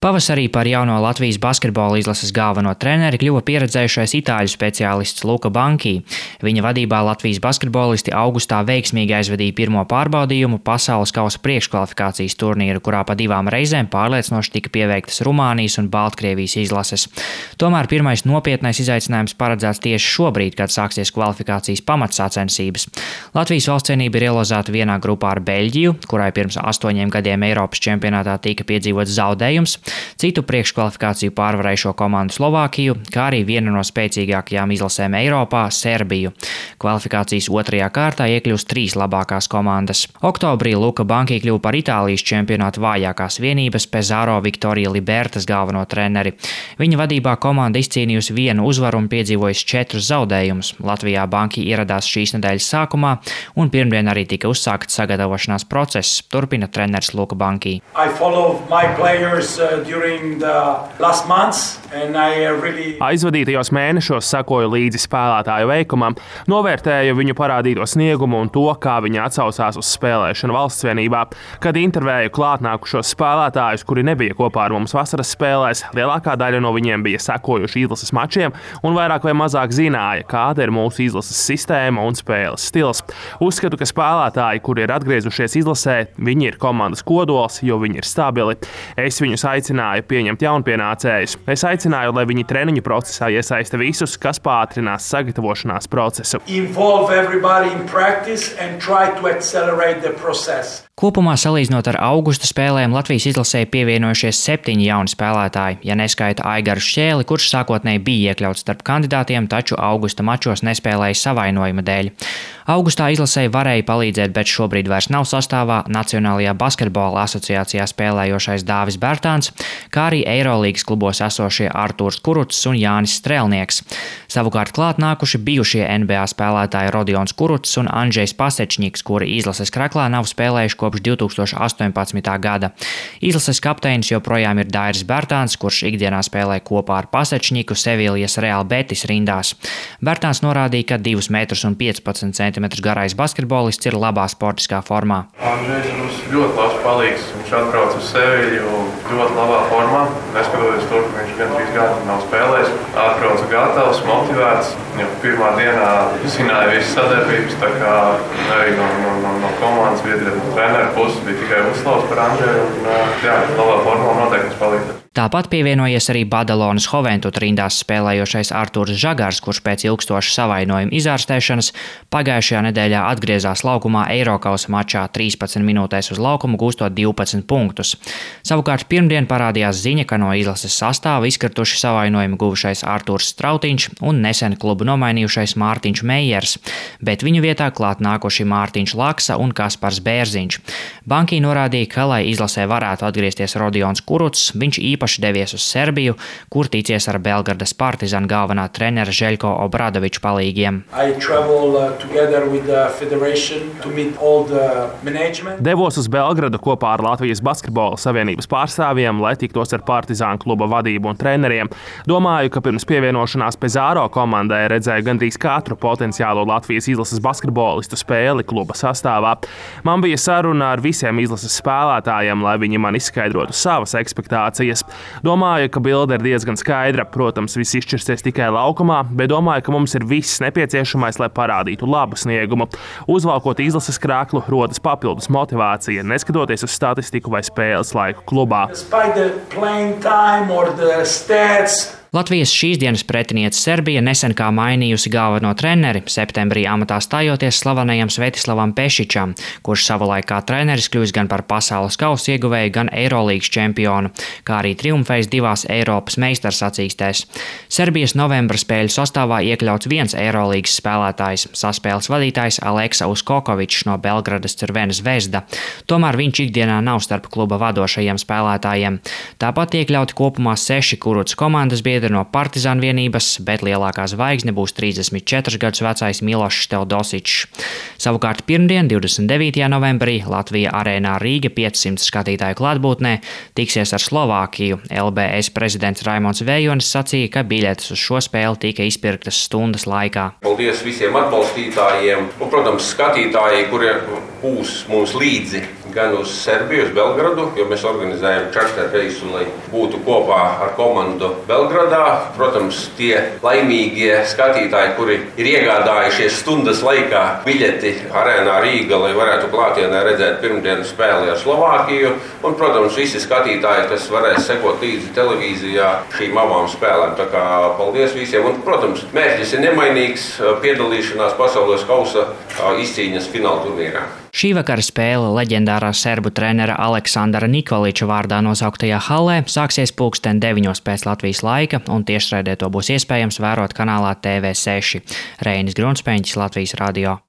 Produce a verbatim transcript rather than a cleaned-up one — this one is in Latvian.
Pavasarī par jauno Latvijas basketbola izlases galveno treneri kļuva pieredzējušais itāļu speciālists Luka Banki. Viņa vadībā Latvijas basketbolisti augustā veiksmīgi aizvadīja pirmo pārbaudījumu pasaules kausa priekškvalifikācijas turnīru, kurā pa divām reizēm pārliecinoši tika pieveiktas Rumānijas un Baltkrievijas izlases. Tomēr pirmais nopietnais izaicinājums paredzēts tieši šobrīd, kad sāksies kvalifikācijas pamatsacensības. Latvijas valstsienība ir ielozēta vienā grupā ar Beļģiju, kurai pirms astoņiem gadiem Eiropas čempionātā tika piedzīvots zaudējums, citu priekškvalifikāciju pārvarējušo komandu Slovākiju, kā arī vienu no spēcīgākajām izlasēm Eiropā – Serbiju. Kvalifikācijas otrajā kārtā iekļūst trīs labākās komandas. Oktobrī Luka Banki kļuva par Itālijas čempionātu vājākās vienības Pesaro Viktorija Libertas galveno treneri. Viņa vadībā komanda izcīnījusi vienu uzvaru un piedzīvojusi četrus zaudējumus. Latvijā Banki ieradās šīs nedēļas sākumā un pirmdien arī tika uzsākts sagatavošanās process, turpina treneris Luka Banki. Really... Aizvadītajos mēnešos sekoju līdzi spēlētāju veikumam, novērtēju viņu parādīto sniegumu un to, kā viņi atsaucās uz spēlēšanu valstsvienībā. Kad intervēju klātnākušos spēlētājus, kuri nebija kopā ar mums vasaras spēlēs, lielākā daļa no viņiem bija sekojuši izlases mačiem un vairāk vai mazāk zināja, kāda ir mūsu izlases sistēma un spēles stils. Uzskatu, ka spēlētāji, kuri ir atgriezušies izlasē, viņi ir komandas kodols, jo viņi ir stabili. Es viņus aicināju pieņemt jaunpienācējus. Es aicināju, lai viņi treniņu procesā iesaista visus, kas pātrinās sagatavošanās procesu. Kopumā salīdzinot ar augusta spēlēm, Latvijas izlasē pievienojušies septiņi jauni spēlētāji, ja neskaita Aigaru Šķēli, kurš sākotnēji bija iekļauts starp kandidātiem, taču augusta mačos nespēlēja savainojuma dēļ. Augustā izlasē varēja palīdzēt, bet šobrīd vairs nav sastāvā Nacionālajā basketbola asociācijā spēlējošais Dāvis Bērtāns, kā arī Eirolīgas klubos esošie Artūrs Kurucs un Jānis Strelnieks. Savukārt klāt nākuši bijušie N B A spēlētāji Rodions Kurucs un Andžejs Pasečņiks, kuri izlases kreklā nav spēlējuši kopš divi tūkstoši astoņpadsmitā gada. Izlases kapteinis joprojām ir Dairis Bērtāns, kurš ikdienā spēlē kopā ar Pasečņiku Seviljas Real Betis rindās. Bērtāns norādīja, ka divus metrus un piecpadsmit centimetrus garais basketbolists ir labā sportiskā formā. Andžejs ir mums ļoti labs palīgs. Viņš atbrauc uz Sevilju ļoti labā formā. Neskatoties to, ka viņš gandrīz gadu nav spēlējis. Atbrauca gatavs, motivēts. Ja pirmā dienā zināja visas sadarbības, tā kā arī no, no, no, no komandas biedriem un treneru puses bija tikai uzslavas par Andžeju. Un, jā, labā formā noteikti palīdzēt. Tāpat pievienojies arī Badalonas Hoventut rindās spēlējošais Artūrs Žagars, kurš pēc ilgstoša savainojuma izārstēšanas pagājušajā nedēļā atgriezās laukumā Eirokausa mačā trīspadsmit minūtēs uz laukumu gūstot divpadsmit punktus. Savukārt pirmdien parādījās ziņa, ka no izlases sastāva izkrituši savainojumu guvušais Artūrs Strautiņš un nesen klubu nomainījušais Mārtiņš Meijers, bet viņu vietā klāt nākuši Mārtiņš Laksa un Kaspars Bērziņš. Banki norādīja, ka, lai izlasē varētu atgriezties Rodions Kurucs, viņš īpaši devies uz Serbiju, kur ticies ar Belgradas Partizan galvenā trenera Žeļko Obradoviču palīgiem. Devos uz Belgradu kopā ar Latvijas basketbola savienības pārstāvjiem, lai tiktos ar Partizan kluba vadību un treneriem. Domāju, ka pirms pievienošanās Pesaro komandai redzēju gandrīz katru potenciālo Latvijas izlases basketbolistu spēli kluba sastāvā. Man bija saruna ar visiem izlases spēlētājiem, lai viņi man izskaidrotu savas ekspektācijas. Domāju, ka bilde ir diezgan skaidra. Protams, viss izšķirsies tikai laukumā, bet domāju, ka mums ir viss nepieciešamais, lai parādītu labu sniegumu. Uzvalkot izlases krāklu, rodas papildus motivācija, neskatoties uz statistiku vai spēles laiku klubā. Latvijas šīs dienas pretiniece Serbija nesen kā mainījusi galveno treneri, septembrī amatā stājoties slavenajam Svetislavam Pešičam, kurš savulaik kā treneris kļūs gan par pasaules kausa ieguvēju, gan Eirolīgas čempionu, kā arī triumfējis divās Eiropas meistarsacīkstēs. Serbijas novembra spēļu sastāvā iekļauts viens Eirolīgas spēlētājs, saspēles vadītājs Aleksa Uskokovičs no Belgradas Crvena Zvezda. Tomēr viņš ikdienā nav starp kluba vadošajiem spēlētājiem. Tāpat iekļauti kopumā seši Kurucs komandas biedri no Partizan vienības, bet lielākā zvaigzne būs trīsdesmit četrus gadus vecais Milošs Teodosičs. Savukārt pirmdien, divdesmit devītajā novembrī, Latvija arēnā Rīga piecsimt skatītāju klātbūtnē tiksies ar Slovākiju. L B S prezidents Raimons Vējonis sacīja, ka biļetes uz šo spēli tika izpirktas stundas laikā. Paldies visiem atbalstītājiem un, protams, skatītāji, kuri būs mums līdzi gan uz Serbiju, uz Belgradu, jo mēs organizējam čarter reisu, lai būtu kopā ar komandu Belgradā. Protams, tie laimīgie skatītāji, kuri ir iegādājušies stundas laikā biļeti arēnā Rīga, lai varētu klātienē redzēt pirmdienas spēli ar Slovākiju. Un, protams, visi skatītāji, kas varēs sekot līdzi televīzijā šīm abām spēlēm. Tā kā paldies visiem. Un, protams, mērķis ir nemainīgs - piedalīšanās Pasaules kausa izcīņas fināla turnīrā. Šī vakara spēle leģendārā serbu trenera Aleksandra Nikoliča vārdā nosauktajā hallē sāksies pulksten deviņos pēc Latvijas laika, un tiešraidē to būs iespējams vērot kanālā T V seši. Reinis Grunspēņķis, Latvijas radio.